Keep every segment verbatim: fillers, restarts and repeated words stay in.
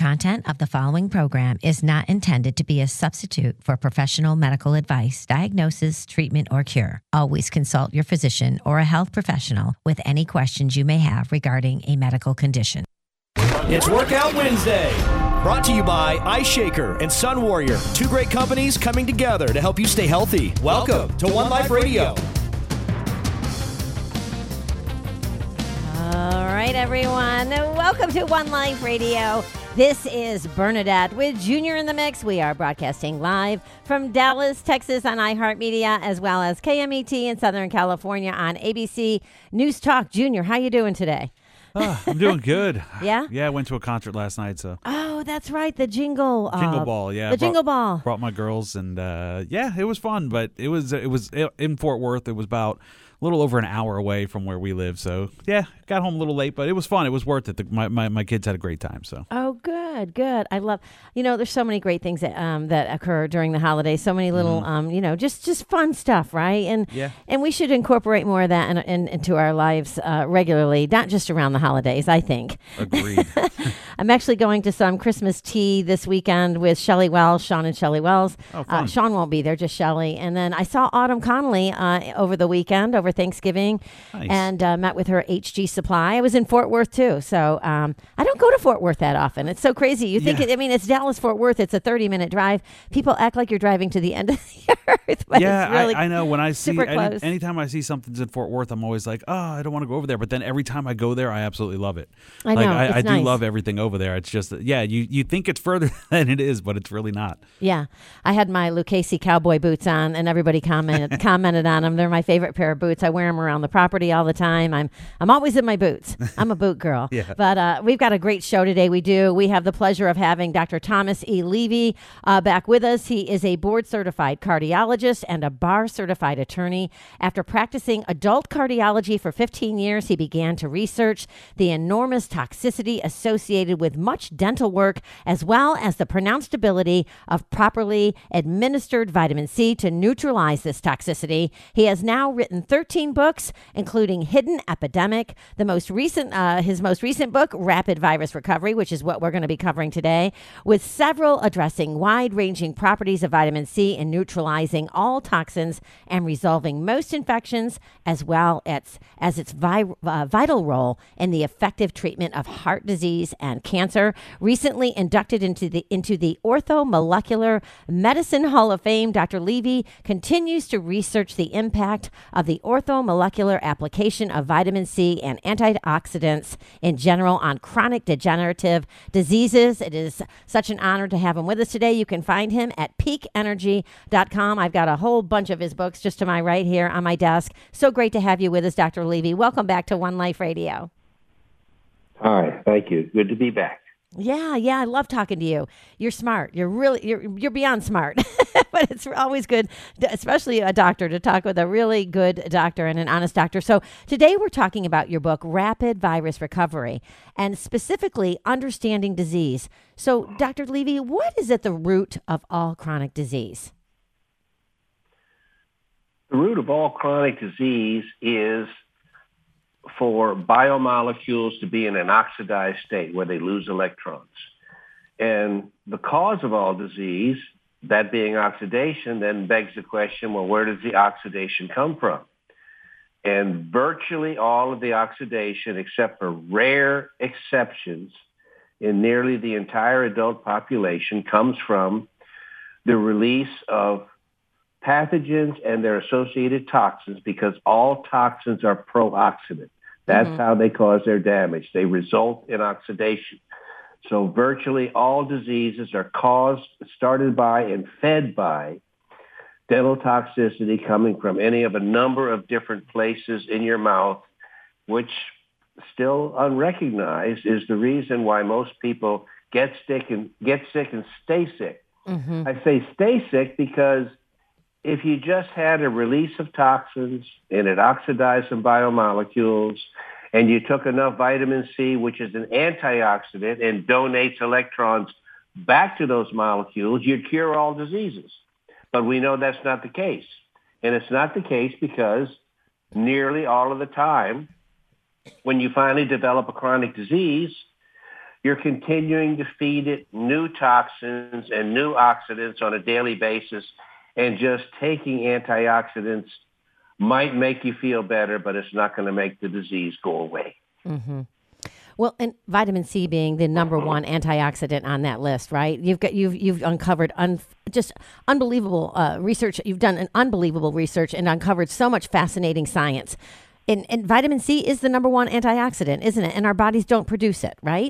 content of the following program is not intended to be a substitute for professional medical advice, diagnosis, treatment, or cure. Always consult your physician or a health professional with any questions you may have regarding a medical condition. It's Workout Wednesday, brought to you by Ice Shaker and Sun Warrior, two great companies coming together to help you stay healthy. Welcome, Welcome to One Life Radio. All right, everyone. Welcome to One Life Radio. This is Bernadette with Junior in the Mix. We are broadcasting live from Dallas, Texas on iHeartMedia, as well as K M E T in Southern California on A B C News Talk. Junior, how you doing today? Oh, I'm doing good. Yeah? Yeah, I went to a concert last night, so. Oh, that's right, the Jingle. Uh, Jingle Ball, yeah. The brought, Jingle Ball. Brought my girls, and uh, yeah, it was fun, but it was it was in Fort Worth. It was about a little over an hour away from where we live, so yeah, got home a little late, but it was fun. It was worth it. The, my, my my kids had a great time, so. Oh, good, good. I love, you know, there's so many great things that um that occur during the holidays. So many little mm-hmm. um you know just just fun stuff, right? And yeah. and we should incorporate more of that in, in, into our lives uh, regularly, not just around the holidays. I think. Agreed. I'm actually going to some Christmas tea this weekend with Shelley Wells, Sean and Shelley Wells. Oh, fun. Uh, Sean won't be there, just Shelley. And then I saw Autumn Connolly uh, over the weekend, over Thanksgiving, nice. and uh, met with her H G Supply. I was in Fort Worth too, so um, I don't go to Fort Worth that often. It's so crazy. You think, yeah. it, I mean, it's Dallas, Fort Worth. It's a thirty minute drive. People act like you're driving to the end of the earth, but yeah, it's really I, I know. When I see, super any, close. anytime I see something's in Fort Worth, I'm always like, oh, I don't want to go over there. But then every time I go there, I absolutely love it. I like, know. I, it's I do nice. love everything over there. It's just, yeah, you, you think it's further than it is, but it's really not. Yeah. I had my Lucchese cowboy boots on, and everybody commented commented on them. They're my favorite pair of boots. I wear them around the property all the time. I'm I'm always in my boots. I'm a boot girl. Yeah. But uh, we've got a great show today. We do. We have the pleasure of having Doctor Thomas E. Levy uh, back with us. He is a board-certified cardiologist and a bar-certified attorney. After practicing adult cardiology for fifteen years, he began to research the enormous toxicity associated with much dental work, as well as the pronounced ability of properly administered vitamin C to neutralize this toxicity. He has now written thirteen books, including Hidden Epidemic, the most recent, uh, his most recent book, Rapid Virus Recovery, which is what we're going to be covering today, with several addressing wide-ranging properties of vitamin C in neutralizing all toxins and resolving most infections, as well as, as its vi- uh, vital role in the effective treatment of heart disease and cancer. Recently inducted into the into the Orthomolecular Medicine Hall of Fame, Doctor Levy continues to research the impact of the orthomolecular application of vitamin C and antioxidants in general on chronic degenerative diseases. It is such an honor to have him with us today. You can find him at peak energy dot com. I've got a whole bunch of his books just to my right here on my desk. So great to have you with us, Doctor Levy. Welcome back to One Life Radio. Hi, thank you. Good to be back. Yeah, yeah, I love talking to you. You're smart. You're really, you're you're beyond smart. But it's always good, especially a doctor, to talk with a really good doctor and an honest doctor. So today we're talking about your book, Rapid Virus Recovery, and specifically understanding disease. So, Doctor Levy, what is at the root of all chronic disease? The root of all chronic disease is for biomolecules to be in an oxidized state where they lose electrons. And the cause of all disease, that being oxidation, then begs the question, well, where does the oxidation come from? And virtually all of the oxidation, except for rare exceptions in nearly the entire adult population, comes from the release of pathogens and their associated toxins, because all toxins are pro-oxidant. That's mm-hmm. how they cause their damage. They result in oxidation. So virtually all diseases are caused, started by, and fed by dental toxicity coming from any of a number of different places in your mouth, which still unrecognized is the reason why most people get sick and get sick and stay sick. Mm-hmm. I say stay sick because if you just had a release of toxins and it oxidized some biomolecules, and you took enough vitamin C, which is an antioxidant and donates electrons back to those molecules, you'd cure all diseases. But we know that's not the case. And it's not the case because nearly all of the time, when you finally develop a chronic disease, you're continuing to feed it new toxins and new oxidants on a daily basis, and just taking antioxidants might make you feel better, but it's not going to make the disease go away. Mm-hmm. Well, and vitamin C being the number one antioxidant on that list, right? You've got you've you've uncovered un, just unbelievable uh, research. You've done an unbelievable research and uncovered so much fascinating science. And, and vitamin C is the number one antioxidant, isn't it? And our bodies don't produce it, right?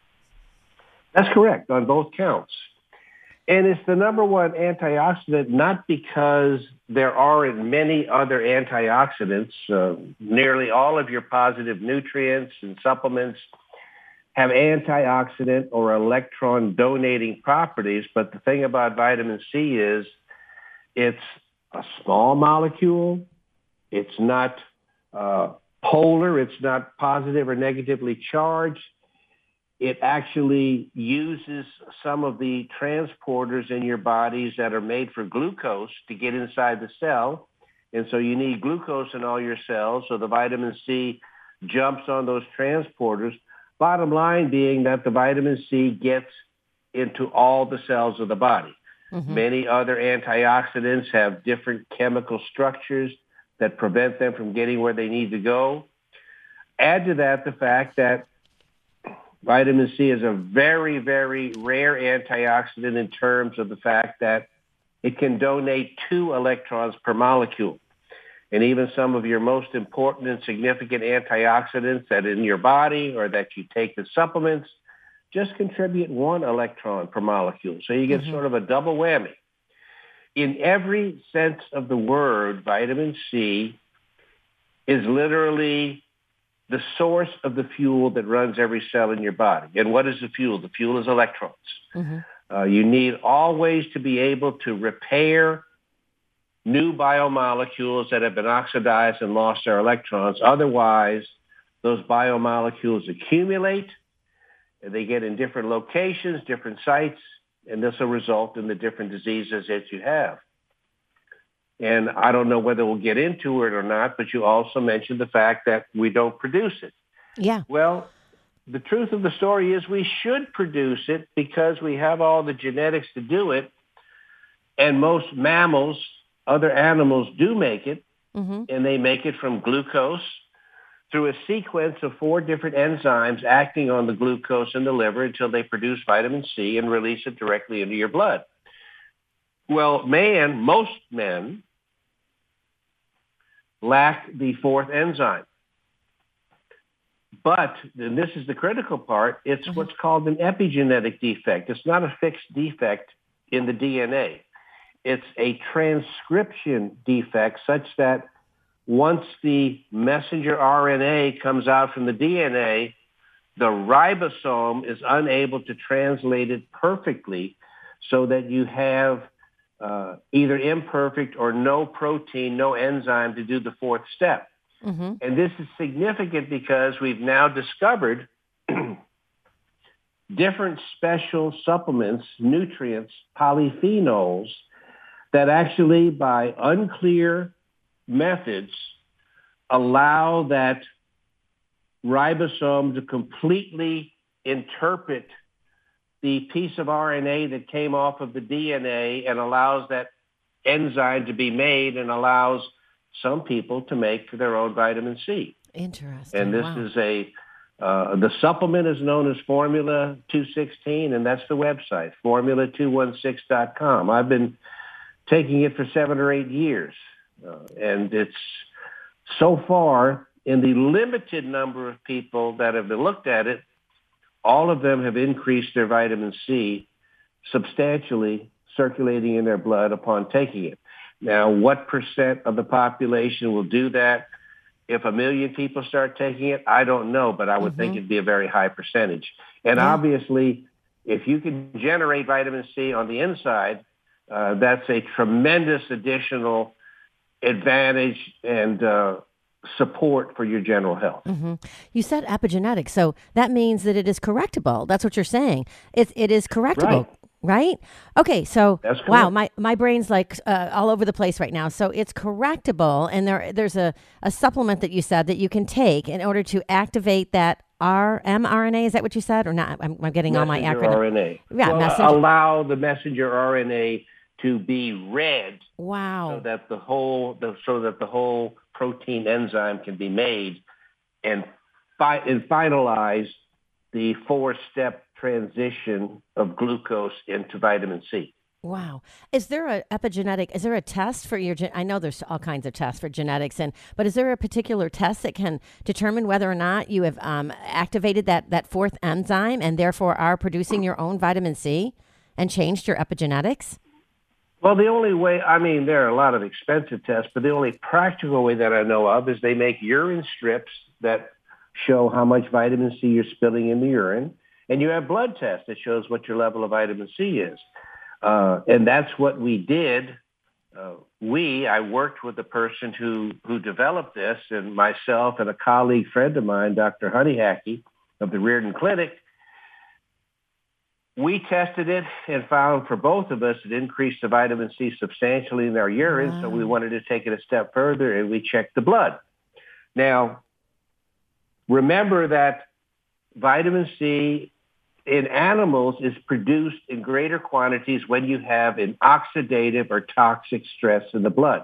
That's correct on both counts. And it's the number one antioxidant not because there aren't many other antioxidants. Uh, nearly all of your positive nutrients and supplements have antioxidant or electron donating properties. But the thing about vitamin C is it's a small molecule. It's not uh, polar. It's not positive or negatively charged. It actually uses some of the transporters in your bodies that are made for glucose to get inside the cell. And so you need glucose in all your cells. So the vitamin C jumps on those transporters. Bottom line being that the vitamin C gets into all the cells of the body. Mm-hmm. Many other antioxidants have different chemical structures that prevent them from getting where they need to go. Add to that the fact that vitamin C is a very, very rare antioxidant in terms of the fact that it can donate two electrons per molecule. And even some of your most important and significant antioxidants that in your body or that you take as supplements just contribute one electron per molecule. So you get mm-hmm. sort of a double whammy. In every sense of the word, vitamin C is literally the source of the fuel that runs every cell in your body. And what is the fuel? The fuel is electrons. Mm-hmm. Uh, you need always to be able to repair new biomolecules that have been oxidized and lost their electrons. Otherwise, those biomolecules accumulate, and they get in different locations, different sites, and this will result in the different diseases that you have. And I don't know whether we'll get into it or not, but you also mentioned the fact that we don't produce it. Yeah. Well, the truth of the story is we should produce it because we have all the genetics to do it. And most mammals, other animals do make it, mm-hmm. and they make it from glucose through a sequence of four different enzymes acting on the glucose in the liver until they produce vitamin C and release it directly into your blood. Well, man, most men lack the fourth enzyme. But, and this is the critical part, it's mm-hmm. what's called an epigenetic defect. It's not a fixed defect in the D N A. It's a transcription defect such that once the messenger R N A comes out from the D N A, the ribosome is unable to translate it perfectly so that you have uh, either imperfect or no protein, no enzyme to do the fourth step. Mm-hmm. And this is significant because we've now discovered different special supplements, nutrients, polyphenols, that actually by unclear methods allow that ribosome to completely interpret the piece of R N A that came off of the D N A and allows that enzyme to be made and allows some people to make their own vitamin C. Interesting. And this wow. is a, uh, the supplement is known as Formula two sixteen, and that's the website, formula two one six dot com. I've been taking it for seven or eight years. Uh, and it's so far, in the limited number of people that have looked at it, all of them have increased their vitamin C substantially circulating in their blood upon taking it. Now, what percent of the population will do that? If a million people start taking it, I don't know, but I would mm-hmm. think it'd be a very high percentage. And yeah. obviously, if you can generate vitamin C on the inside, uh, that's a tremendous additional advantage and uh, support for your general health. Mm-hmm. You said epigenetics, so that means that it is correctable. That's what you're saying. It, it is correctable. Right. Right? Okay, so wow, my, my brain's like uh, all over the place right now. So it's correctable, and there there's a, a supplement that you said that you can take in order to activate that R mRNA. Is that what you said, or not? I'm, I'm getting all my Messenger acronyms. R N A. Yeah, well, messenger. allow the messenger R N A to be read Wow. so that the whole the, so that the whole protein enzyme can be made and fi- and finalize the four-step transition of glucose into vitamin C. Wow. Is there a epigenetic, is there a test for your, gen- I know there's all kinds of tests for genetics, and but is there a particular test that can determine whether or not you have um, activated that, that fourth enzyme and therefore are producing your own vitamin C and changed your epigenetics? Well, the only way, I mean, there are a lot of expensive tests, but the only practical way that I know of is they make urine strips that show how much vitamin C you're spilling in the urine, and you have blood tests that shows what your level of vitamin C is. Uh, and that's what we did. Uh, we, I worked with the person who, who developed this, and myself and a colleague friend of mine, Doctor Honeyhackey of the Reardon Clinic, we tested it and found for both of us it increased the vitamin C substantially in our urine, wow. So we wanted to take it a step further, and we checked the blood. Now, remember that vitamin C in animals is produced in greater quantities when you have an oxidative or toxic stress in the blood.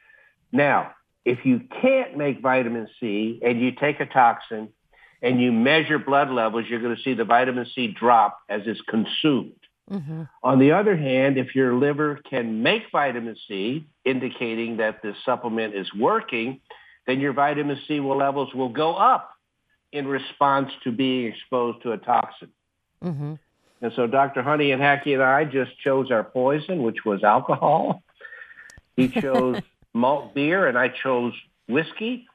Now, if you can't make vitamin C and you take a toxin and you measure blood levels, you're going to see the vitamin C drop as it's consumed. Mm-hmm. On the other hand, if your liver can make vitamin C, indicating that the supplement is working, then your vitamin C levels will go up in response to being exposed to a toxin. Mm-hmm. And so Doctor Honey and Hackey and I just chose our poison, which was alcohol. He chose malt beer, and I chose whiskey.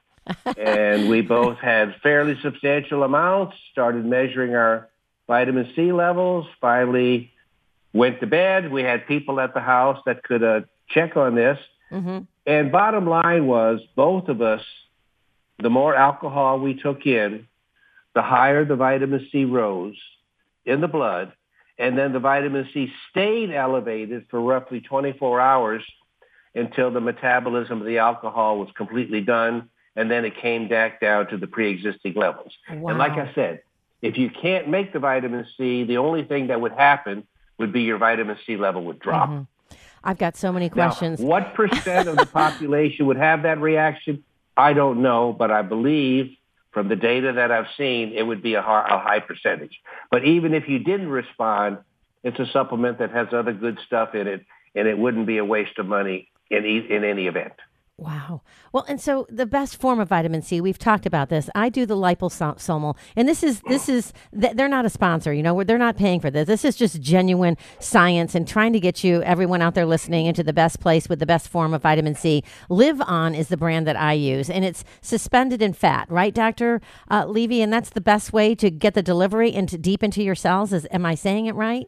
And we both had fairly substantial amounts, started measuring our vitamin C levels, finally went to bed. We had people at the house that could uh, check on this. Mm-hmm. And bottom line was, both of us, the more alcohol we took in, the higher the vitamin C rose in the blood, and then the vitamin C stayed elevated for roughly twenty-four hours until the metabolism of the alcohol was completely done, and then it came back down to the pre-existing levels. Wow. And like I said, if you can't make the vitamin C, the only thing that would happen would be your vitamin C level would drop. Mm-hmm. I've got so many questions. Now, what percent of the population would have that reaction? I don't know, but I believe from the data that I've seen, it would be a high, a high percentage. But even if you didn't respond, it's a supplement that has other good stuff in it, and it wouldn't be a waste of money in in any event. Wow. Well, and so the best form of vitamin C, we've talked about this. I do the liposomal, and this is, this is, they're not a sponsor, you know, they're not paying for this. This is just genuine science and trying to get you, everyone out there listening, into the best place with the best form of vitamin C. Live On is the brand that I use, and it's suspended in fat, right, Doctor Uh, Levy? And that's the best way to get the delivery into deep into your cells. Is, am I saying it right?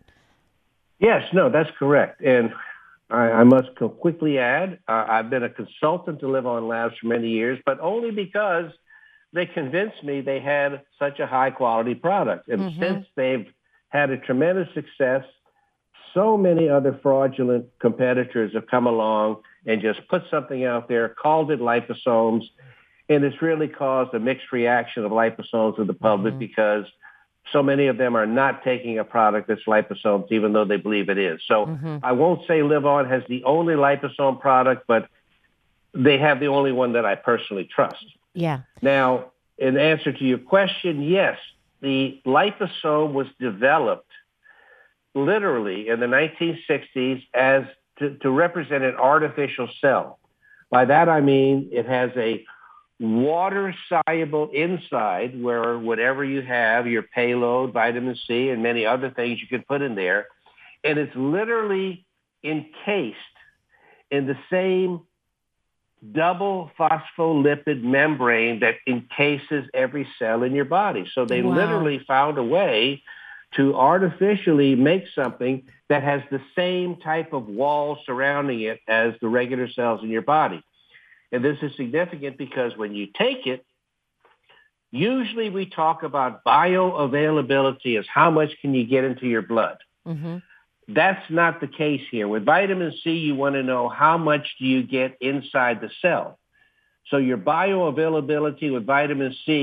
Yes, no, that's correct. And I, I must quickly add, uh, I've been a consultant to Live On Labs for many years, but only because they convinced me they had such a high-quality product. And mm-hmm. since they've had a tremendous success, so many other fraudulent competitors have come along and just put something out there, called it liposomes, and it's really caused a mixed reaction of liposomes with the public mm-hmm. because so many of them are not taking a product that's liposomes, even though they believe it is. So mm-hmm. I won't say Live On has the only liposome product, but they have the only one that I personally trust. Yeah. Now, in answer to your question, yes, the liposome was developed literally in the nineteen sixties as to, to represent an artificial cell. By that, I mean it has a water-soluble inside where whatever you have, your payload, vitamin C, and many other things you can put in there, and it's literally encased in the same double phospholipid membrane that encases every cell in your body. So they wow. literally found a way to artificially make something that has the same type of wall surrounding it as the regular cells in your body. And this is significant because when you take it, usually we talk about bioavailability as how much can you get into your blood. Mm-hmm. That's not the case here. With vitamin C, you want to know how much do you get inside the cell. So your bioavailability with vitamin C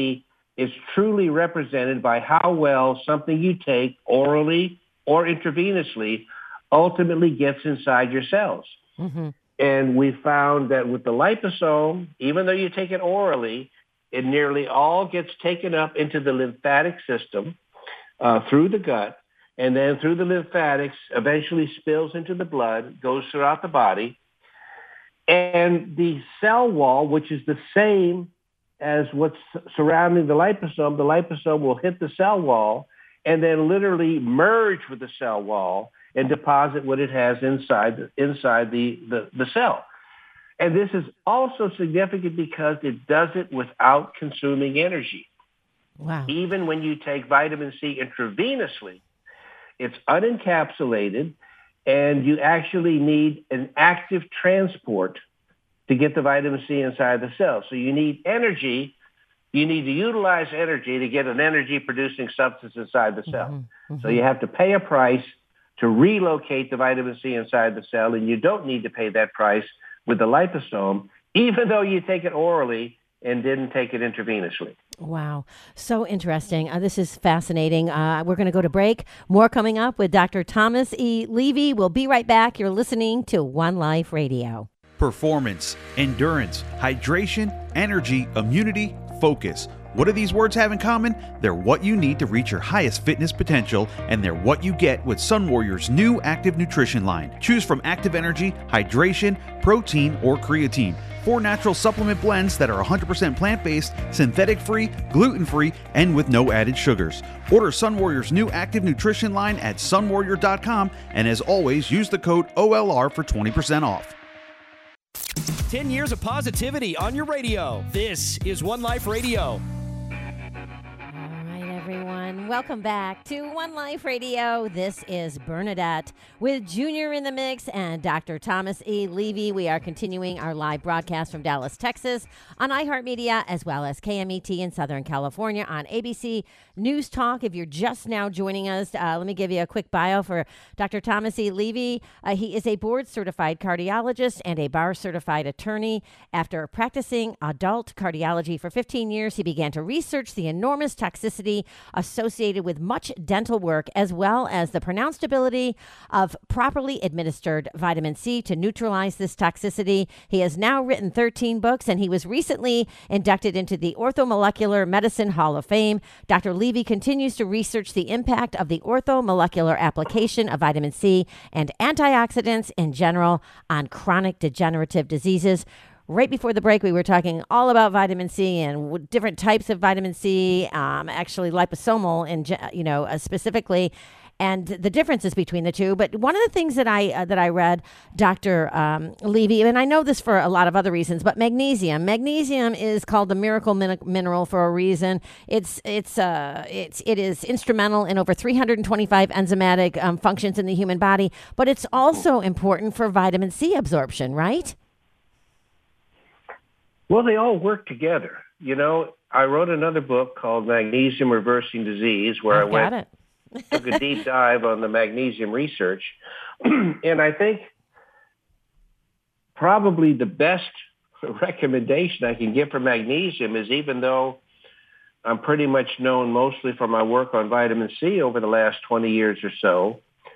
is truly represented by how well something you take orally or intravenously ultimately gets inside your cells. Mm-hmm. And we found that with the liposome, even though you take it orally, it nearly all gets taken up into the lymphatic system uh, through the gut, and then through the lymphatics, eventually spills into the blood, goes throughout the body. And the cell wall, which is the same as what's surrounding the liposome, the liposome will hit the cell wall and then literally merge with the cell wall and deposit what it has inside, inside the, the, the cell. And this is also significant because it does it without consuming energy. Wow. Even when you take vitamin C intravenously, it's unencapsulated, and you actually need an active transport to get the vitamin C inside the cell. So you need energy. You need to utilize energy to get an energy-producing substance inside the cell. Mm-hmm. Mm-hmm. So you have to pay a price to relocate the vitamin C inside the cell, and you don't need to pay that price with the liposome, even though you take it orally and didn't take it intravenously. Wow. So interesting. Uh, this is fascinating. Uh, we're going to go to break. More coming up with Doctor Thomas E. Levy. We'll be right back. You're listening to One Life Radio. Performance, endurance, hydration, energy, immunity, focus. What do these words have in common? They're what you need to reach your highest fitness potential, and they're what you get with Sun Warrior's new Active Nutrition line. Choose from Active Energy, Hydration, Protein, or Creatine. Four natural supplement blends that are one hundred percent plant-based, synthetic-free, gluten-free, and with no added sugars. Order Sun Warrior's new Active Nutrition line at sun warrior dot com, and as always, use the code O L R for twenty percent off. ten years of positivity on your radio. This is One Life Radio. Everyone, welcome back to One Life Radio. This is Bernadette with Junior in the mix and Doctor Thomas E. Levy. We are continuing our live broadcast from Dallas, Texas on iHeartMedia, as well as K M E T in Southern California on A B C News Talk. If you're just now joining us, uh, let me give you a quick bio for Doctor Thomas E. Levy. Uh, he is a board-certified cardiologist and a bar-certified attorney. After practicing adult cardiology for fifteen years, he began to research the enormous toxicity associated with much dental work, as well as the pronounced ability of properly administered vitamin C to neutralize this toxicity. He has now written thirteen books, and he was recently inducted into the Orthomolecular Medicine Hall of Fame. Doctor Levy continues to research the impact of the orthomolecular application of vitamin C and antioxidants in general on chronic degenerative diseases. Right before the break, we were talking all about vitamin C and w- different types of vitamin C, um, actually liposomal, in ge- you know, uh, specifically, and the differences between the two. But one of the things that I uh, that I read, Doctor Um, Levy, and I know this for a lot of other reasons, but magnesium. Magnesium is called the miracle min- mineral for a reason. It's it's uh it's it is instrumental in over three hundred twenty-five enzymatic um, functions in the human body, but it's also important for vitamin C absorption, right? Well, they all work together. You know, I wrote another book called Magnesium Reversing Disease, where I've I went, got it. took a deep dive on the magnesium research. And I think probably the best recommendation I can give for magnesium is, even though I'm pretty much known mostly for my work on vitamin C over the last twenty years or so,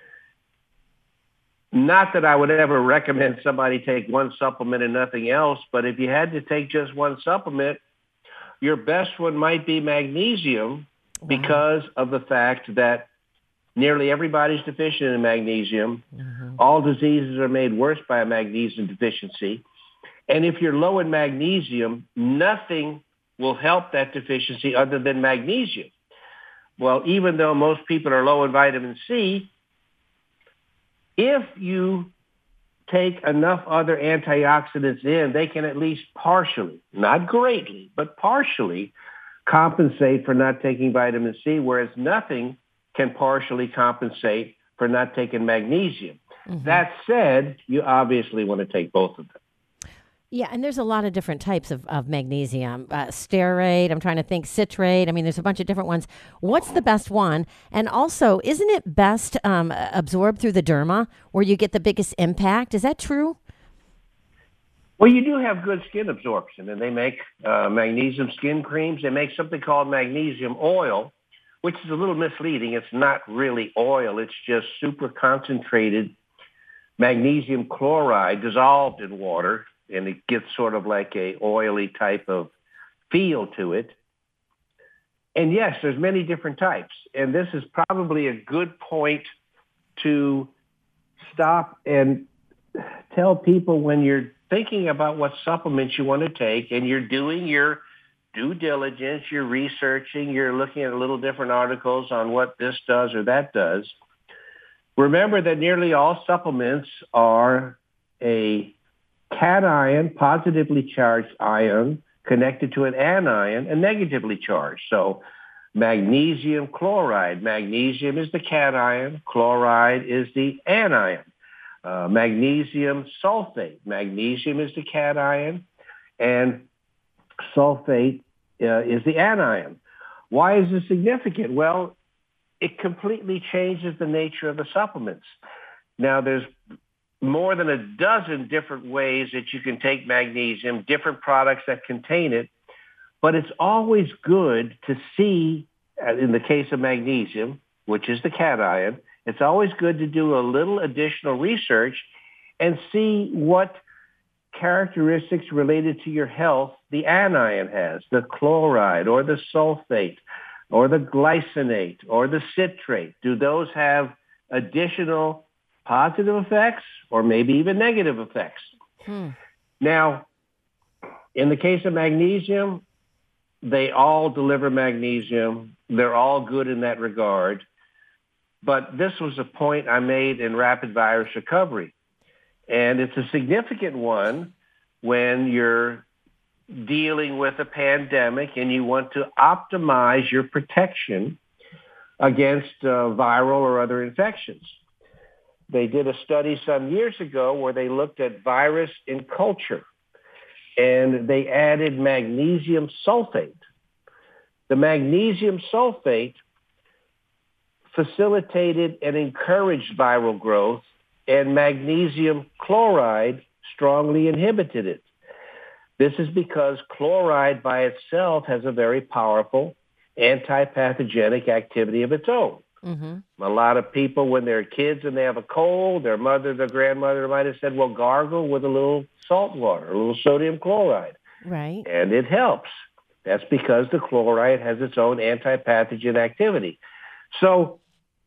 not that I would ever recommend somebody take one supplement and nothing else, but if you had to take just one supplement, your best one might be magnesium, wow, because of the fact that nearly everybody's deficient in magnesium. Mm-hmm. All diseases are made worse by a magnesium deficiency. And if you're low in magnesium, nothing will help that deficiency other than magnesium. Well, even though most people are low in vitamin C, if you take enough other antioxidants in, they can at least partially, not greatly, but partially compensate for not taking vitamin C, whereas nothing can partially compensate for not taking magnesium. Mm-hmm. That said, you obviously want to take both of them. Yeah, and there's a lot of different types of, of magnesium. Uh, stearate, I'm trying to think, citrate. I mean, there's a bunch of different ones. What's the best one? And also, isn't it best um, absorbed through the derma, where you get the biggest impact? Is that true? Well, you do have good skin absorption, and they make uh, magnesium skin creams. They make something called magnesium oil, which is a little misleading. It's not really oil. It's just super concentrated magnesium chloride dissolved in water, and it gets sort of like a oily type of feel to it. And yes, there's many different types. And this is probably a good point to stop and tell people when you're thinking about what supplements you want to take and you're doing your due diligence, you're researching, you're looking at little different articles on what this does or that does. Remember that nearly all supplements are a cation, positively charged ion, connected to an anion, a negatively charged. So magnesium chloride. Magnesium is the cation. Chloride is the anion. Uh, magnesium sulfate. Magnesium is the cation, and sulfate uh, is the anion. Why is this significant? Well, it completely changes the nature of the supplements. Now, there's more than a dozen different ways that you can take magnesium, different products that contain it, but it's always good to see, in the case of magnesium, which is the cation, it's always good to do a little additional research and see what characteristics related to your health the anion has, the chloride or the sulfate or the glycinate or the citrate. Do those have additional positive effects or maybe even negative effects? Hmm. Now, in the case of magnesium, they all deliver magnesium. They're all good in that regard. But this was a point I made in rapid virus recovery. And it's a significant one when you're dealing with a pandemic and you want to optimize your protection against uh, viral or other infections. They did a study some years ago where they looked at virus in culture, and they added magnesium sulfate. The magnesium sulfate facilitated and encouraged viral growth, and magnesium chloride strongly inhibited it. This is because chloride by itself has a very powerful anti-pathogenic activity of its own. Mm-hmm. A lot of people, when they're kids and they have a cold, their mother, their grandmother might have said, well, gargle with a little salt water, a little sodium chloride. Right. And it helps. That's because the chloride has its own anti-pathogen activity. So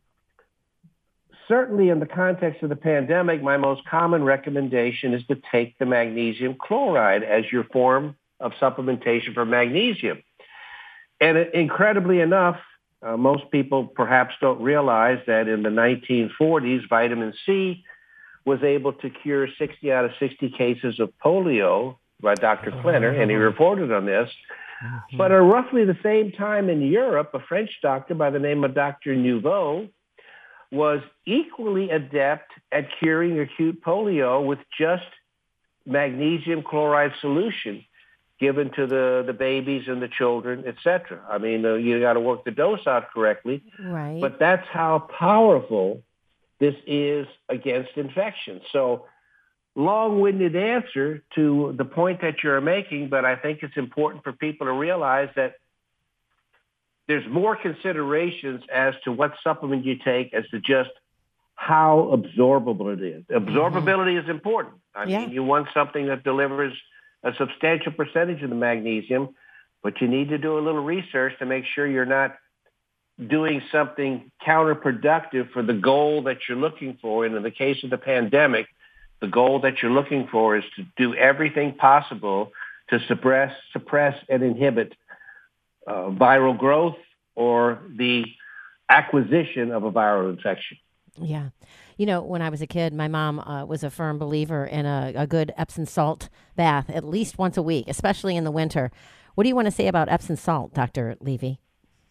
certainly in the context of the pandemic, my most common recommendation is to take the magnesium chloride as your form of supplementation for magnesium. And incredibly enough, uh, most people perhaps don't realize that in the nineteen forties, vitamin C was able to cure sixty out of sixty cases of polio by Doctor Klenner, and he reported on this. Mm-hmm. But at roughly the same time in Europe, a French doctor by the name of Doctor Nouveau was equally adept at curing acute polio with just magnesium chloride solution given to the, the babies and the children, et cetera. I mean, uh, you got to work the dose out correctly. Right. But that's how powerful this is against infection. So long-winded answer to the point that you're making, but I think it's important for people to realize that there's more considerations as to what supplement you take as to just how absorbable it is. Absorbability mm-hmm. is important. I yeah. mean, you want something that delivers a substantial percentage of the magnesium, but you need to do a little research to make sure you're not doing something counterproductive for the goal that you're looking for. And in the case of the pandemic, the goal that you're looking for is to do everything possible to suppress, suppress and inhibit uh, viral growth or the acquisition of a viral infection. Yeah. You know, when I was a kid, my mom uh, was a firm believer in a, a good Epsom salt bath at least once a week, especially in the winter. What do you want to say about Epsom salt, Doctor Levy?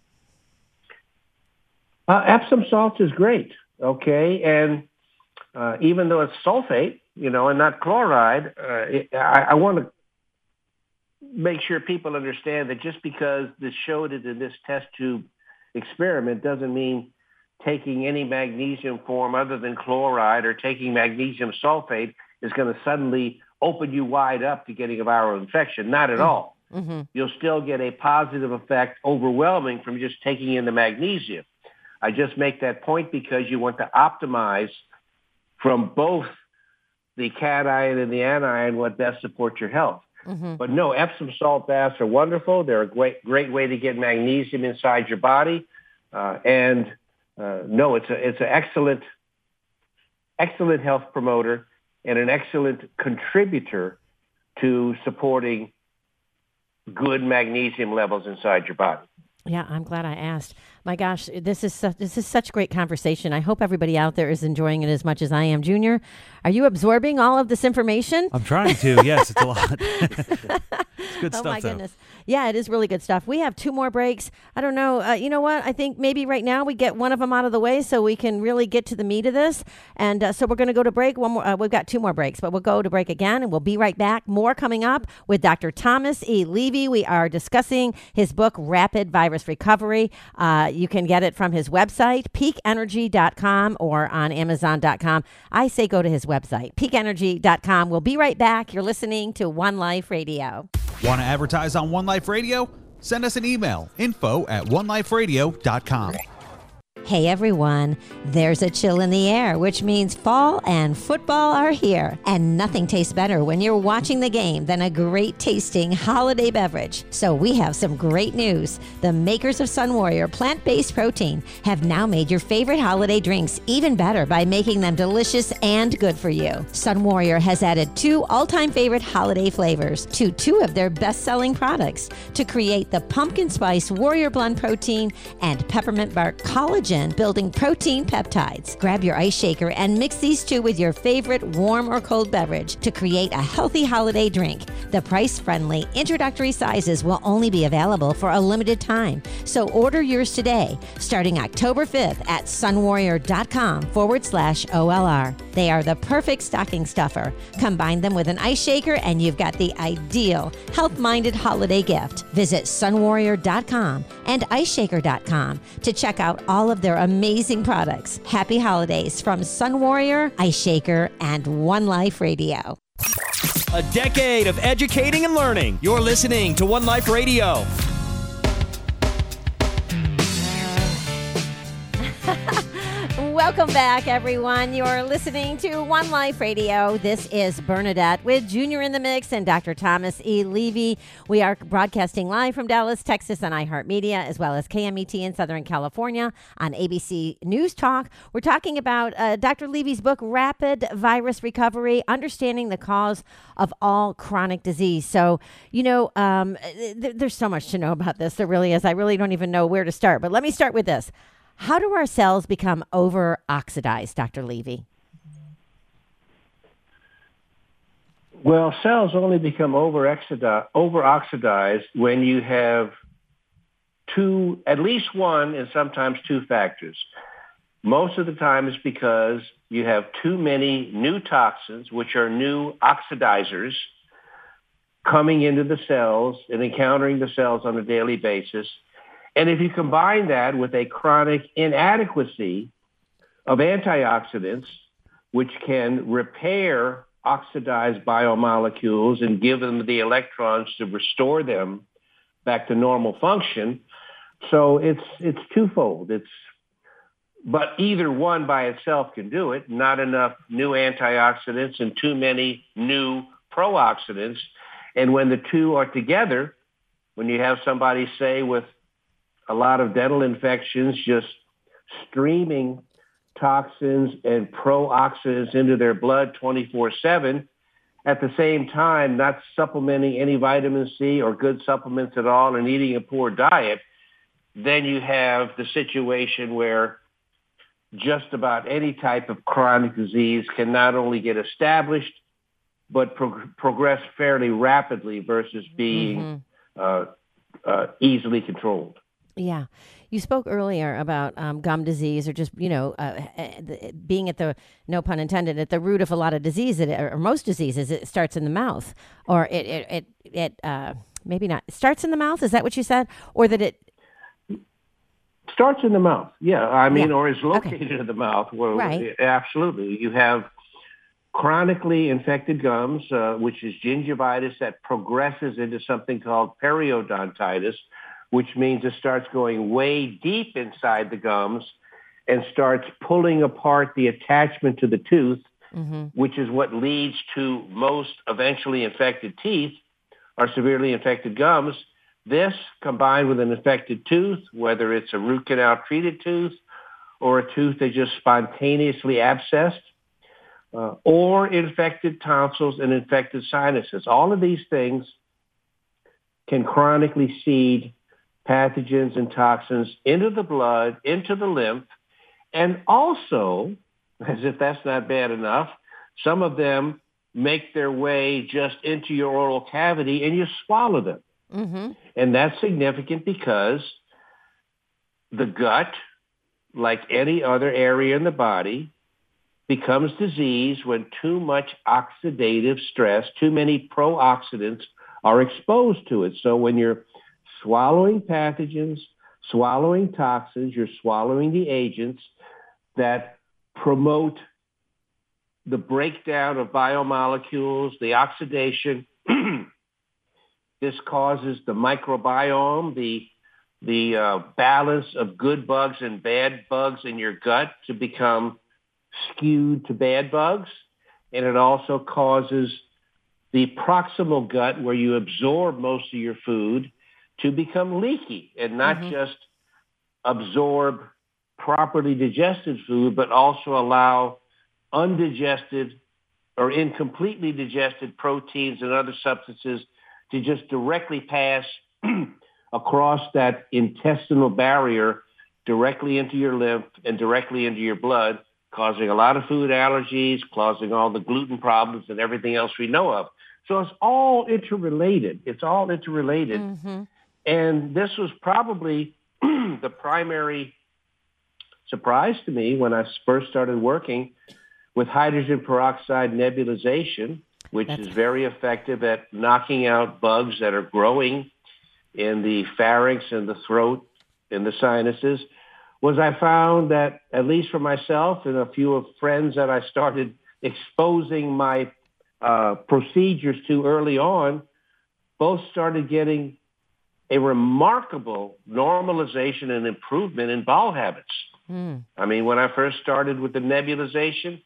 Uh, Epsom salt is great, okay? And uh, even though it's sulfate, you know, and not chloride, uh, it, I, I want to make sure people understand that just because this showed it in this test tube experiment doesn't mean taking any magnesium form other than chloride or taking magnesium sulfate is going to suddenly open you wide up to getting a viral infection. Not at all. Mm-hmm. You'll still get a positive effect, overwhelming, from just taking in the magnesium. I just make that point because you want to optimize from both the cation and the anion what best supports your health. Mm-hmm. But no, Epsom salt baths are wonderful. They're a great, great way to get magnesium inside your body. Uh, and uh, no, it's a, it's an excellent, excellent health promoter and an excellent contributor to supporting good magnesium levels inside your body. Yeah, I'm glad I asked. My gosh, this is su- this is such great conversation. I hope everybody out there is enjoying it as much as I am. Junior, are you absorbing all of this information? I'm trying to. Yes, it's a lot. It's good Oh stuff, my though. goodness. Yeah, it is really good stuff. We have two more breaks. I don't know. Uh, you know what? I think maybe right now we get one of them out of the way so we can really get to the meat of this. And uh, so we're going to go to break. One more. Uh, we've got two more breaks, but we'll go to break again and we'll be right back. More coming up with Doctor Thomas E. Levy. We are discussing his book, Rapid Virus Recovery. Uh, you can get it from his website, peak energy dot com, or on amazon dot com. I say go to his website, peak energy dot com. We'll be right back. You're listening to One Life Radio. Want to advertise on One Life Radio? Send us an email, info at one life radio dot com. Hey everyone, there's a chill in the air, which means fall and football are here. And nothing tastes better when you're watching the game than a great tasting holiday beverage. So we have some great news. The makers of Sun Warrior plant-based protein have now made your favorite holiday drinks even better by making them delicious and good for you. Sun Warrior has added two all-time favorite holiday flavors to two of their best-selling products to create the pumpkin spice warrior blend protein and peppermint bark collagen building protein peptides. Grab your ice shaker and mix these two with your favorite warm or cold beverage to create a healthy holiday drink. The price-friendly introductory sizes will only be available for a limited time, so order yours today, starting October fifth at sunwarrior.com forward slash OLR. They are the perfect stocking stuffer. Combine them with an ice shaker and you've got the ideal health-minded holiday gift. Visit sunwarrior dot com and ice shaker dot com to check out all of their amazing products. Happy holidays from Sun Warrior, Ice Shaker, and One Life Radio. A decade of educating and learning. You're listening to One Life Radio. Welcome back, everyone. You're listening to One Life Radio. This is Bernadette with Junior in the Mix and Doctor Thomas E. Levy. We are broadcasting live from Dallas, Texas on iHeartMedia, as well as K M E T in Southern California on A B C News Talk. We're talking about uh, Doctor Levy's book, Rapid Virus Recovery, Understanding the Cause of All Chronic Disease. So, you know, um, th- there's so much to know about this. There really is. I really don't even know where to start. But let me start with this. How do our cells become over-oxidized, Doctor Levy? Well, cells only become over-oxidized, over-oxidized when you have two, at least one, and sometimes two factors. Most of the time it's because you have too many new toxins, which are new oxidizers, coming into the cells and encountering the cells on a daily basis. And if you combine that with a chronic inadequacy of antioxidants, which can repair oxidized biomolecules and give them the electrons to restore them back to normal function. So it's it's twofold. It's but either one by itself can do it. Not enough new antioxidants and too many new pro-oxidants. And when the two are together, when you have somebody, say, with a lot of dental infections, just streaming toxins and pro-oxidants into their blood twenty-four seven, at the same time not supplementing any vitamin C or good supplements at all and eating a poor diet, then you have the situation where just about any type of chronic disease can not only get established, but pro- progress fairly rapidly versus being mm-hmm. uh, uh, easily controlled. Yeah. You spoke earlier about um, gum disease or just, you know, uh, being at the, no pun intended, at the root of a lot of diseases, or most diseases, it starts in the mouth. Or it, it, it, it uh, maybe not, starts in the mouth? Is that what you said? Or that it... Starts in the mouth, yeah. I mean, yeah. or is located okay. in the mouth. Well, right. Absolutely. You have chronically infected gums, uh, which is gingivitis that progresses into something called periodontitis, which means it starts going way deep inside the gums and starts pulling apart the attachment to the tooth, mm-hmm. which is what leads to most eventually infected teeth or severely infected gums. This, combined with an infected tooth, whether it's a root canal treated tooth or a tooth that just spontaneously abscessed, uh, or infected tonsils and infected sinuses. All of these things can chronically seed pathogens and toxins into the blood, into the lymph, and also, as if that's not bad enough, some of them make their way just into your oral cavity and you swallow them. Mm-hmm. And that's significant because the gut, like any other area in the body, becomes diseased when too much oxidative stress, too many pro-oxidants are exposed to it. So when you're swallowing pathogens, swallowing toxins, you're swallowing the agents that promote the breakdown of biomolecules, the oxidation. This causes the microbiome, the the uh, balance of good bugs and bad bugs in your gut to become skewed to bad bugs. And it also causes the proximal gut, where you absorb most of your food, to become leaky and not mm-hmm. just absorb properly digested food, but also allow undigested or incompletely digested proteins and other substances to just directly pass across that intestinal barrier directly into your lymph and directly into your blood, causing a lot of food allergies, causing all the gluten problems and everything else we know of. So it's all interrelated. It's all interrelated. Mm-hmm. And this was probably the primary surprise to me when I first started working with hydrogen peroxide nebulization, which That's is very effective at knocking out bugs that are growing in the pharynx and the throat and the sinuses, was I found that, at least for myself and a few of friends that I started exposing my uh, procedures to early on, both started getting a remarkable normalization and improvement in bowel habits. Mm. I mean, when I first started with the nebulization,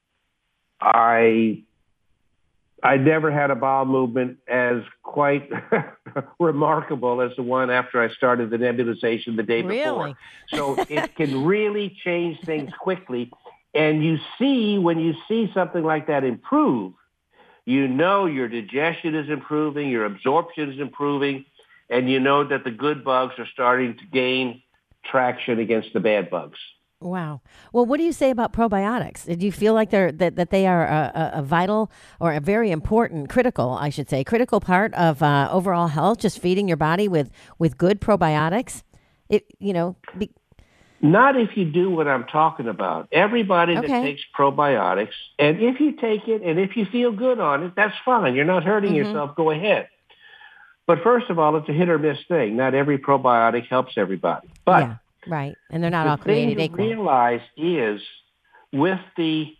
I I never had a bowel movement as quite remarkable as the one after I started the nebulization the day really? before. So it can really change things quickly. And you see, when you see something like that improve, you know your digestion is improving, your absorption is improving, and you know that the good bugs are starting to gain traction against the bad bugs. Wow. Well, what do you say about probiotics? Do you feel like they're that, that they are a, a vital or a very important, critical, I should say, critical part of uh, overall health? Just feeding your body with, with good probiotics. It you know. Be- Not if you do what I'm talking about. Everybody okay. that takes probiotics, and if you take it and if you feel good on it, that's fine. You're not hurting mm-hmm. yourself. Go ahead. But first of all, it's a hit or miss thing. Not every probiotic helps everybody. But yeah. Right, and they're not all created equal. The thing to realize is, with the,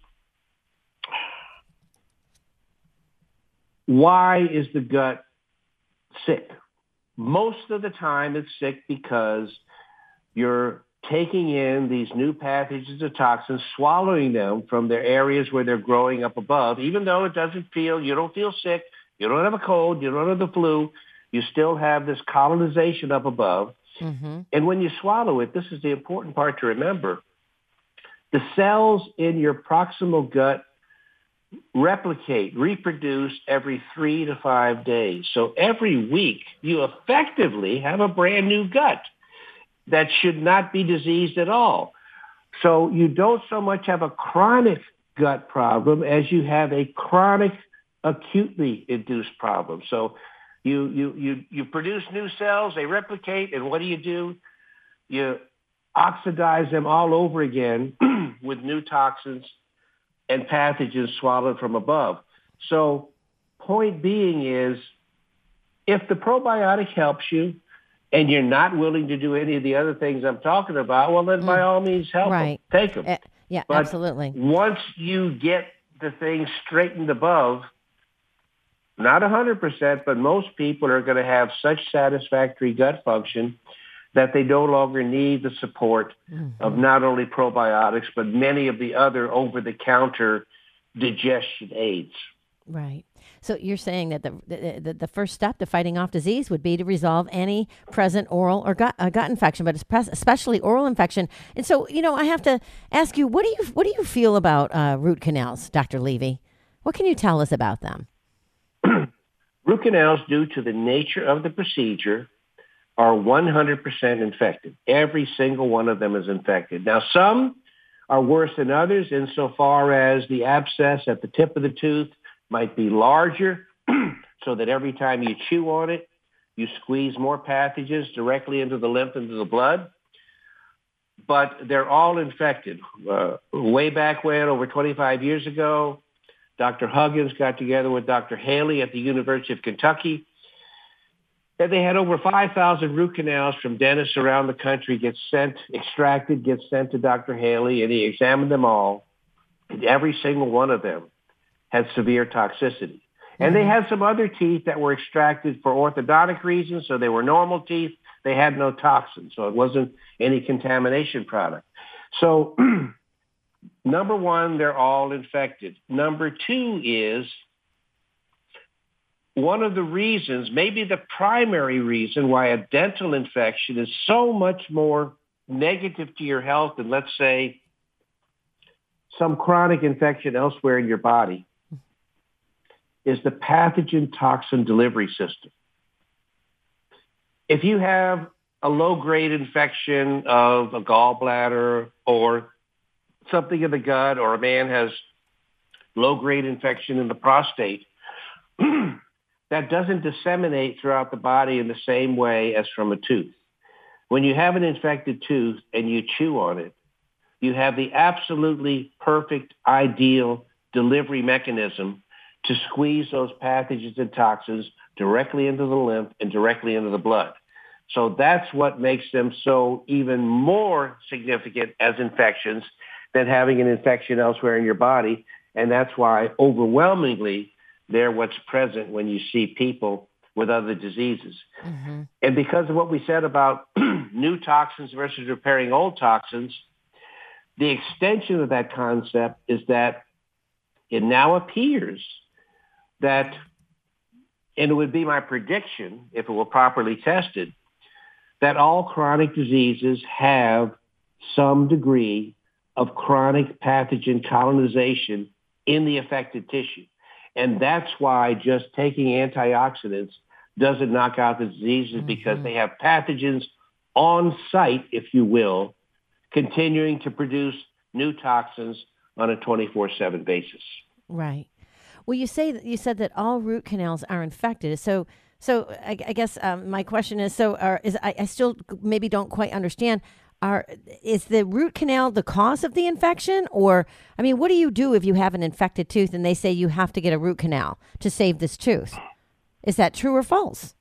why is the gut sick? Most of the time it's sick because you're taking in these new pathogens of toxins, swallowing them from their areas where they're growing up above. Even though it doesn't feel, you don't feel sick, you don't have a cold, you don't have the flu, you still have this colonization up above. Mm-hmm. And when you swallow it, this is the important part to remember. The cells in your proximal gut replicate, reproduce every three to five days. So every week, you effectively have a brand new gut that should not be diseased at all. So you don't so much have a chronic gut problem as you have a chronic, acutely induced problem. So You, you, you, you produce new cells, they replicate, and what do you do? You oxidize them all over again with new toxins and pathogens swallowed from above. So point being is, if the probiotic helps you and you're not willing to do any of the other things I'm talking about, well, then by all means help right. them. Take them. Uh, yeah, but absolutely. Once you get the thing straightened above, not one hundred percent, but most people are going to have such satisfactory gut function that they no longer need the support mm-hmm. of not only probiotics, but many of the other over-the-counter digestion aids. Right. So you're saying that the, the the first step to fighting off disease would be to resolve any present oral or gut, uh, gut infection, but especially oral infection. And so, you know, I have to ask you, what do you what do you feel about uh, root canals, Doctor Levy? What can you tell us about them? Root canals, due to the nature of the procedure, are one hundred percent infected. Every single one of them is infected. Now, some are worse than others insofar as the abscess at the tip of the tooth might be larger, so that every time you chew on it, you squeeze more pathogens directly into the lymph, into the blood. But they're all infected. Uh, way back when, over twenty-five years ago, Doctor Huggins got together with Doctor Haley at the University of Kentucky, and they had over five thousand root canals from dentists around the country get sent, extracted, get sent to Doctor Haley, and he examined them all, and every single one of them had severe toxicity. And they had some other teeth that were extracted for orthodontic reasons, so they were normal teeth. They had no toxins, so it wasn't any contamination product. So number one, they're all infected. Number two is one of the reasons, maybe the primary reason why a dental infection is so much more negative to your health than, let's say, some chronic infection elsewhere in your body, is the pathogen toxin delivery system. If you have a low-grade infection of a gallbladder or something in the gut, or a man has low-grade infection in the prostate, that doesn't disseminate throughout the body in the same way as from a tooth. When you have an infected tooth and you chew on it, you have the absolutely perfect, ideal delivery mechanism to squeeze those pathogens and toxins directly into the lymph and directly into the blood. So that's what makes them so even more significant as infections than having an infection elsewhere in your body. And that's why overwhelmingly they're what's present when you see people with other diseases. Mm-hmm. And because of what we said about new toxins versus repairing old toxins, the extension of that concept is that it now appears that, and it would be my prediction if it were properly tested, that all chronic diseases have some degree of chronic pathogen colonization in the affected tissue. And that's why just taking antioxidants doesn't knock out the diseases, mm-hmm. because they have pathogens on site, if you will, continuing to produce new toxins on a twenty-four seven basis. Right. Well, you say that you said that all root canals are infected. So, so I, I guess um, my question is: so, are, is I, I still maybe don't quite understand. Are is the root canal the cause of the infection, or I mean, what do you do if you have an infected tooth and they say you have to get a root canal to save this tooth? Is that true or false?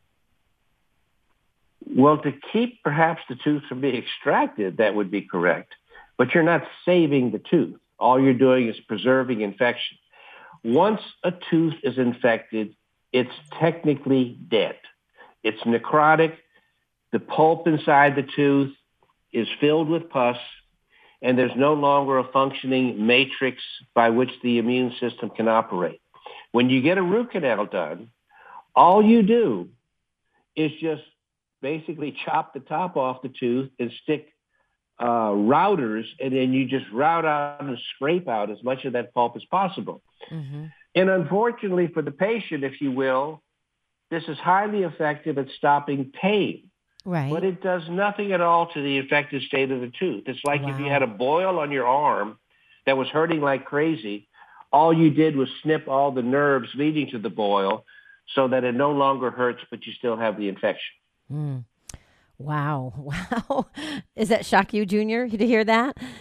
Well, to keep perhaps the tooth from being extracted, that would be correct. But you're not saving the tooth. All you're doing is preserving infection. Once a tooth is infected, it's technically dead. It's necrotic. The pulp inside the tooth is filled with pus, and there's no longer a functioning matrix by which the immune system can operate. When you get a root canal done, all you do is just basically chop the top off the tooth and stick uh, routers, and then you just route out and scrape out as much of that pulp as possible. Mm-hmm. And unfortunately for the patient, if you will, this is highly effective at stopping pain. Right. But it does nothing at all to the infected state of the tooth. It's like wow. if you had a boil on your arm that was hurting like crazy, all you did was snip all the nerves leading to the boil so that it no longer hurts, but you still have the infection. Mm. Wow. Wow. Does that shock you, Junior, to hear that?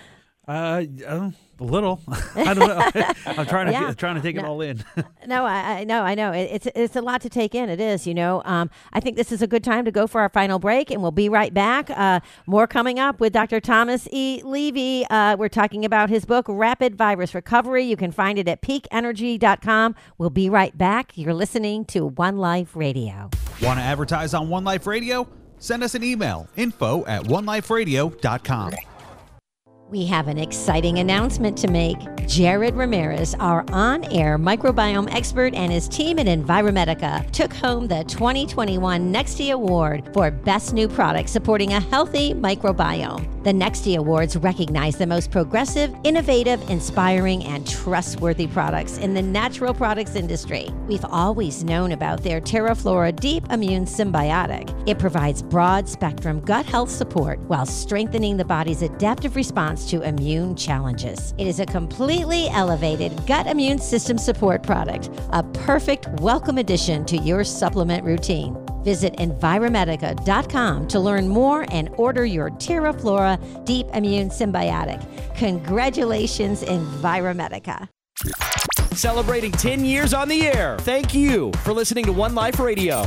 Uh, uh, a little. I don't know. I'm trying to Yeah. get, trying to take No. it all in. No, I, I know, I know. It, it's it's a lot to take in. It is, you know. Um, I think this is a good time to go for our final break, and we'll be right back. Uh, more coming up with Doctor Thomas E. Levy. Uh, we're talking about his book, Rapid Virus Recovery. You can find it at peak energy dot com. We'll be right back. You're listening to One Life Radio. Want to advertise on One Life Radio? Send us an email, info at one life radio dot com. We have an exciting announcement to make. Jared Ramirez, our on-air microbiome expert, and his team at Enviromedica took home the twenty twenty-one Nexty Award for Best New Product supporting a healthy microbiome. The Nexty Awards recognize the most progressive, innovative, inspiring, and trustworthy products in the natural products industry. We've always known about their TerraFlora Deep Immune Symbiotic. It provides broad-spectrum gut health support while strengthening the body's adaptive response to immune challenges. It is a completely elevated gut immune system support product, a perfect welcome addition to your supplement routine. Visit Enviromedica dot com to learn more and order your TerraFlora Deep Immune Symbiotic. Congratulations, Enviromedica. Celebrating ten years on the air. Thank you for listening to One Life Radio.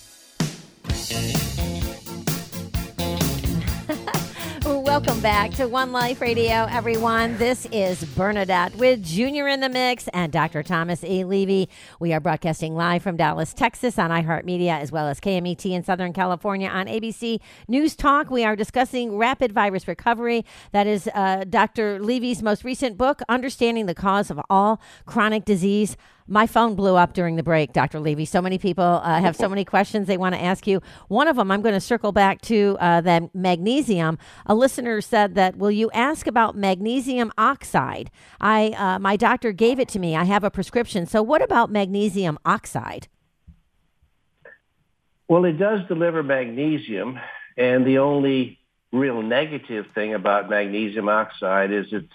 Welcome back to One Life Radio, everyone. This is Bernadette with Junior in the Mix and Doctor Thomas E. Levy. We are broadcasting live from Dallas, Texas on iHeartMedia, as well as K M E T in Southern California on A B C News Talk. We are discussing rapid virus recovery. That is uh, Doctor Levy's most recent book, Understanding the Cause of All Chronic Disease. My phone blew up during the break, Doctor Levy. So many people uh, have so many questions they want to ask you. One of them, I'm going to circle back to uh, the magnesium. A listener said that, will you ask about magnesium oxide? I uh, my doctor gave it to me. I have a prescription. So what about magnesium oxide? Well, it does deliver magnesium, and the only real negative thing about magnesium oxide is it's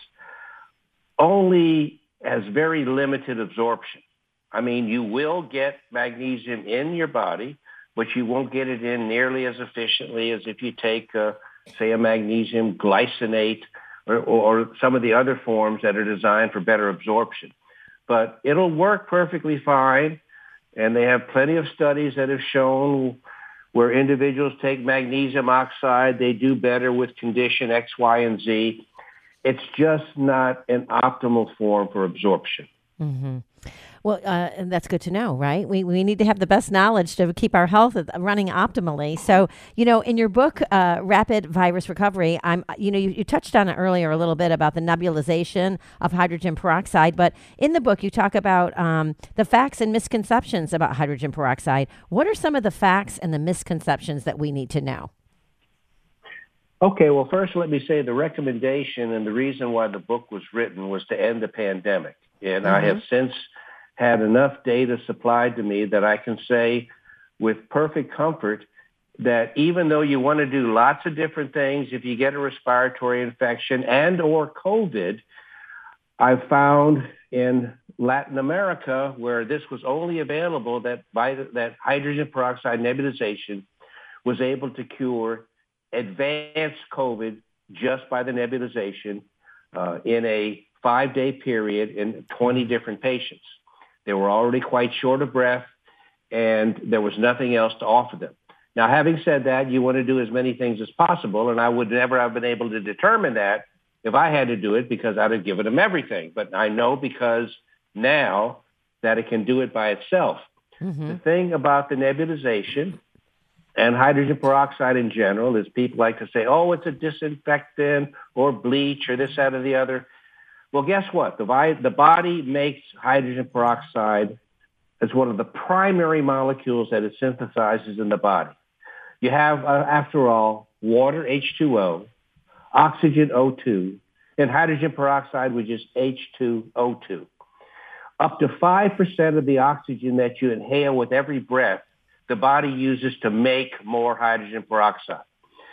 only has very limited absorption. I mean, you will get magnesium in your body, but you won't get it in nearly as efficiently as if you take, uh, say, a magnesium glycinate or, or some of the other forms that are designed for better absorption. But it'll work perfectly fine, and they have plenty of studies that have shown where individuals take magnesium oxide, they do better with condition X, Y, and Z. It's just not an optimal form for absorption. Mm-hmm. Well, uh, and that's good to know, right? We we need to have the best knowledge to keep our health running optimally. So, you know, in your book, uh, Rapid Virus Recovery, I'm, you know, you, you touched on it earlier a little bit about the nebulization of hydrogen peroxide, but in the book you talk about um, the facts and misconceptions about hydrogen peroxide. What are some of the facts and the misconceptions that we need to know? Okay, well, first let me say the recommendation and the reason why the book was written was to end the pandemic. And mm-hmm. I have since had enough data supplied to me that I can say with perfect comfort that even though you want to do lots of different things, if you get a respiratory infection and or COVID, I've found in Latin America where this was only available that by the, that hydrogen peroxide nebulization was able to cure advanced COVID just by the nebulization uh, in a five-day period in twenty different patients. They were already quite short of breath, and there was nothing else to offer them. Now, having said that, you want to do as many things as possible, and I would never have been able to determine that if I had to do it because I'd have given them everything. But I know because now that it can do it by itself. Mm-hmm. The thing about the nebulization and hydrogen peroxide in general is people like to say, oh, it's a disinfectant or bleach or this, that, or the other. Well, guess what? The, vi- the body makes hydrogen peroxide as one of the primary molecules that it synthesizes in the body. You have, uh, after all, water, H two O, oxygen, O two, and hydrogen peroxide, which is H two O two. Up to five percent of the oxygen that you inhale with every breath, the body uses to make more hydrogen peroxide.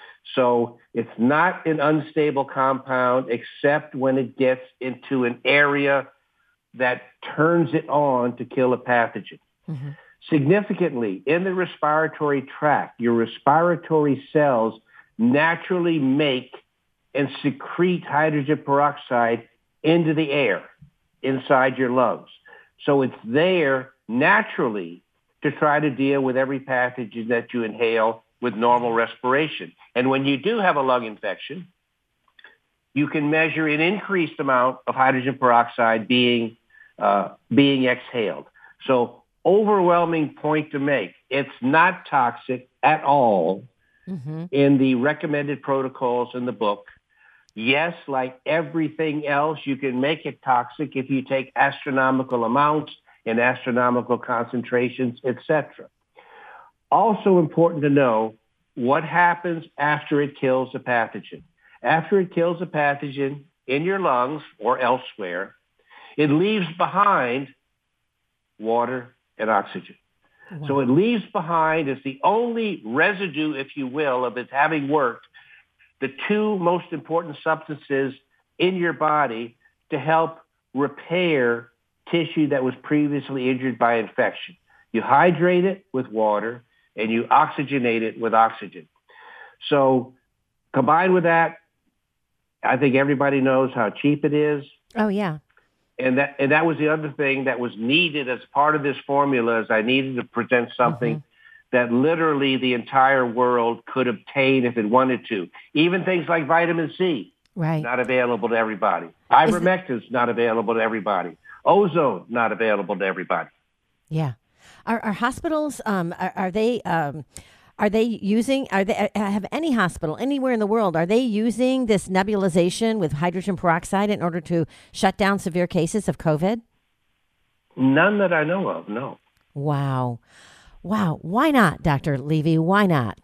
So it's not an unstable compound except when it gets into an area that turns it on to kill a pathogen. Mm-hmm. Significantly, in the respiratory tract, your respiratory cells naturally make and secrete hydrogen peroxide into the air inside your lungs. So it's there naturally to try to deal with every pathogen that you inhale with normal respiration. And when you do have a lung infection, you can measure an increased amount of hydrogen peroxide being uh, being exhaled. So overwhelming point to make. It's not toxic at all mm-hmm. in the recommended protocols in the book. Yes, like everything else, you can make it toxic if you take astronomical amounts in astronomical concentrations, et cetera. Also important to know what happens after it kills a pathogen. After it kills a pathogen in your lungs or elsewhere, it leaves behind water and oxygen. Wow. So it leaves behind as the only residue, if you will, of its having worked, the two most important substances in your body to help repair tissue that was previously injured by infection. You hydrate it with water and you oxygenate it with oxygen. So combined with that, I think everybody knows how cheap it is. Oh, yeah. And that and that was the other thing that was needed as part of this formula, is I needed to present something mm-hmm. that literally the entire world could obtain if it wanted to. Even things like vitamin C, right. not available to everybody. Ivermectin is not available to everybody. Ozone, not available to everybody. Yeah. Are, are hospitals, um, are, are they... Um, Are they using, are they, have any hospital anywhere in the world, are they using this nebulization with hydrogen peroxide in order to shut down severe cases of COVID? None that I know of, no. Wow. Wow. Why not, Doctor Levy? Why not?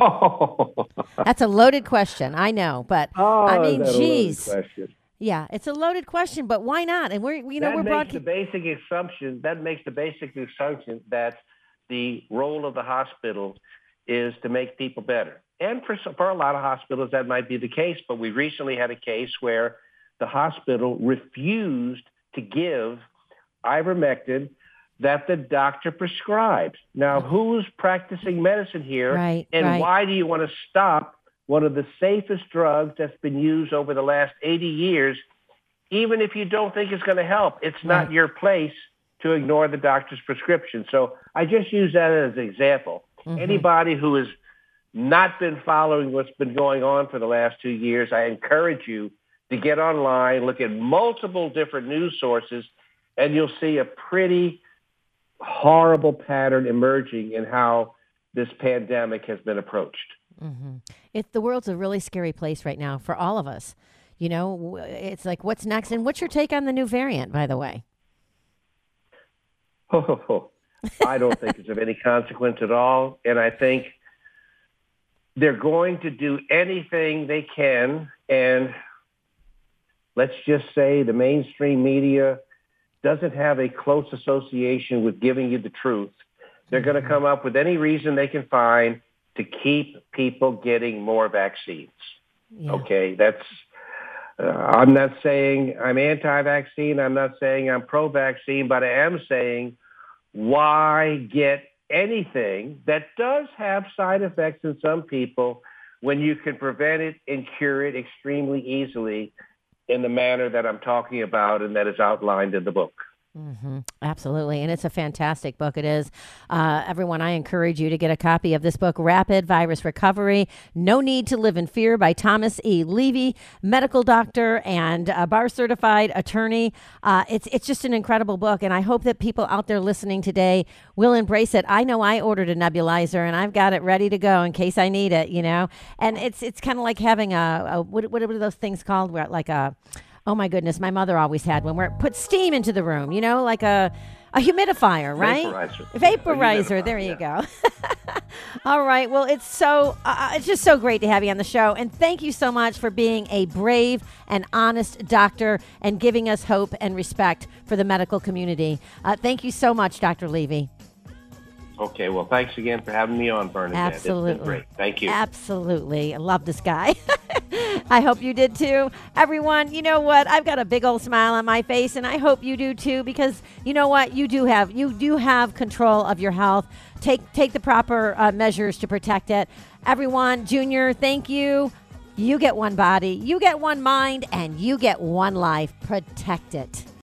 Oh. That's a loaded question, I know, but oh, I mean, geez. geez. Yeah, it's a loaded question, but why not? And we're, you know, that we're makes broad- the basic assumption, that makes the basic assumption that the role of the hospital is to make people better. And for, for a lot of hospitals, that might be the case. But we recently had a case where the hospital refused to give ivermectin that the doctor prescribed. Now, who's practicing medicine here? Right, and right. why do you want to stop one of the safest drugs that's been used over the last eighty years, even if you don't think it's going to help? It's not right. your place to ignore the doctor's prescription. So I just use that as an example. Mm-hmm. Anybody who has not been following what's been going on for the last two years, I encourage you to get online, look at multiple different news sources, and you'll see a pretty horrible pattern emerging in how this pandemic has been approached. Mm-hmm. It, the world's a really scary place right now for all of us. You know, it's like, what's next? And what's your take on the new variant, by the way? Oh, I don't think it's of any consequence at all. And I think they're going to do anything they can. And let's just say the mainstream media doesn't have a close association with giving you the truth. They're going to come up with any reason they can find to keep people getting more vaccines. Yeah. Okay, that's, uh, I'm not saying I'm anti-vaccine. I'm not saying I'm pro-vaccine, but I am saying, why get anything that does have side effects in some people when you can prevent it and cure it extremely easily in the manner that I'm talking about and that is outlined in the book? Mm-hmm. Absolutely. And it's a fantastic book. It is. Uh, everyone, I encourage you to get a copy of this book, Rapid Virus Recovery, No Need to Live in Fear, by Thomas E. Levy, medical doctor and a bar certified attorney. Uh, it's it's just an incredible book. And I hope that people out there listening today will embrace it. I know I ordered a nebulizer and I've got it ready to go in case I need it, you know, and it's it's kind of like having a, a what, what are those things called? Where like a Oh my goodness, my mother always had one where it put steam into the room, you know, like a a humidifier, right? Vaporizer. Vaporizer. There you yeah. go. All right. Well, it's so uh, it's just so great to have you on the show, and thank you so much for being a brave and honest doctor and giving us hope and respect for the medical community. Uh, thank you so much, Doctor Levy. Okay, well, thanks again for having me on, Bernadette. Absolutely. It's been great. Thank you. Absolutely. I love this guy. I hope you did too. Everyone, you know what? I've got a big old smile on my face, and I hope you do too, because you know what? You do have you do have control of your health. Take take the proper uh, measures to protect it. Everyone, Junior, thank you. You get one body, you get one mind, and you get one life. Protect it.